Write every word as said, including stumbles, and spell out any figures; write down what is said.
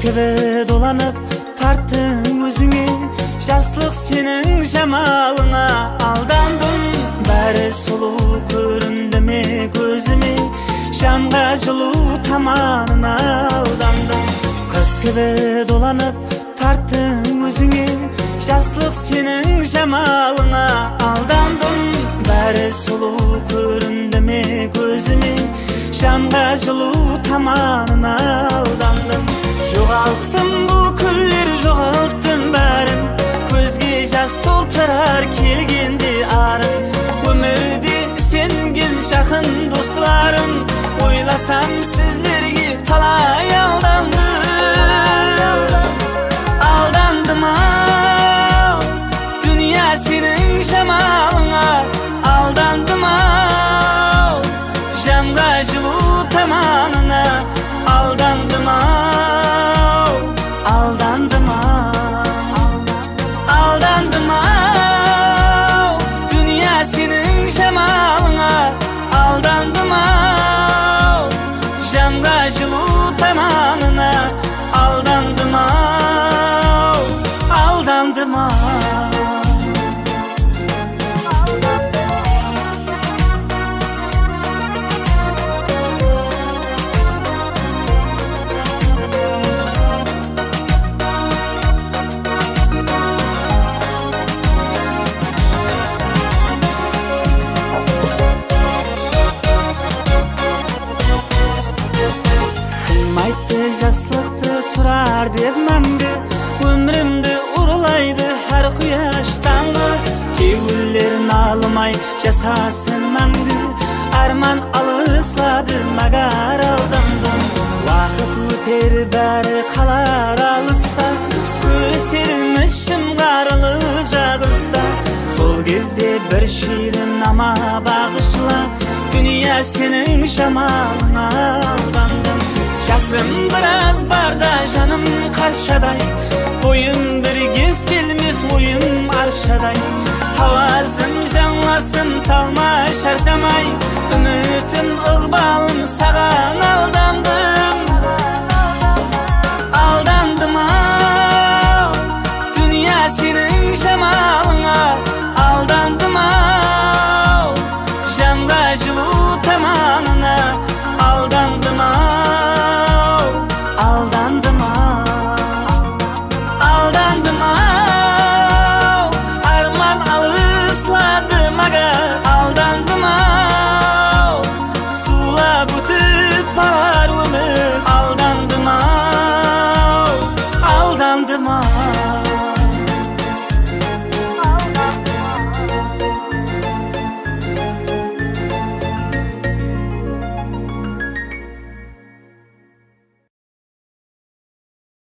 kebe dolanıp tarttın özüne, Жаслық senin жамалыңа aldandım. Бәрі сұлу көрінді ме көзіме, Жанға жылу таманына aldandım. Қыз кебе dolanıp tarttın özüne, Жаслық senin жамалыңа aldandım. Бәрі сұлу көрінді ме көзіме, Жанға жылу таманына aldandım. Жоғалттым бұл күллер, жоғалттым бәрін, Көзге жас толтырар келгенде арын. Өмірде сенген жақын достарым, Ойласам сіздерге талай алдандым. Алдандым ау, дүния сенің жамалыңа aldandım ау, жанға жылу таманына aldandım ау, aldandım ау, aldandım ау, dünya senin jamalına aldandım ау, жанға жылу таманына aldandım ау, aldandım ау. Жаслықты тұрар деп мәңгі, өмірімді ұрылайды әр құяш таңғы. Кейбіреулерін алмай жасасын мәңгі, арман алыслады мәгәр алдандым. Уақыт өтер бәрі қалар алыста, көрісерміз шымғарылық жағыста. Сол кезде бір шиrin ама бағышла, дүния сенің жамалыңа aldandım. Жасым біраз барда жаным қаршадай, бойым бір кез келмес ойым аршадай. Авазым жаңласым талмай шаршамай, үмітім ықпалым саған алды.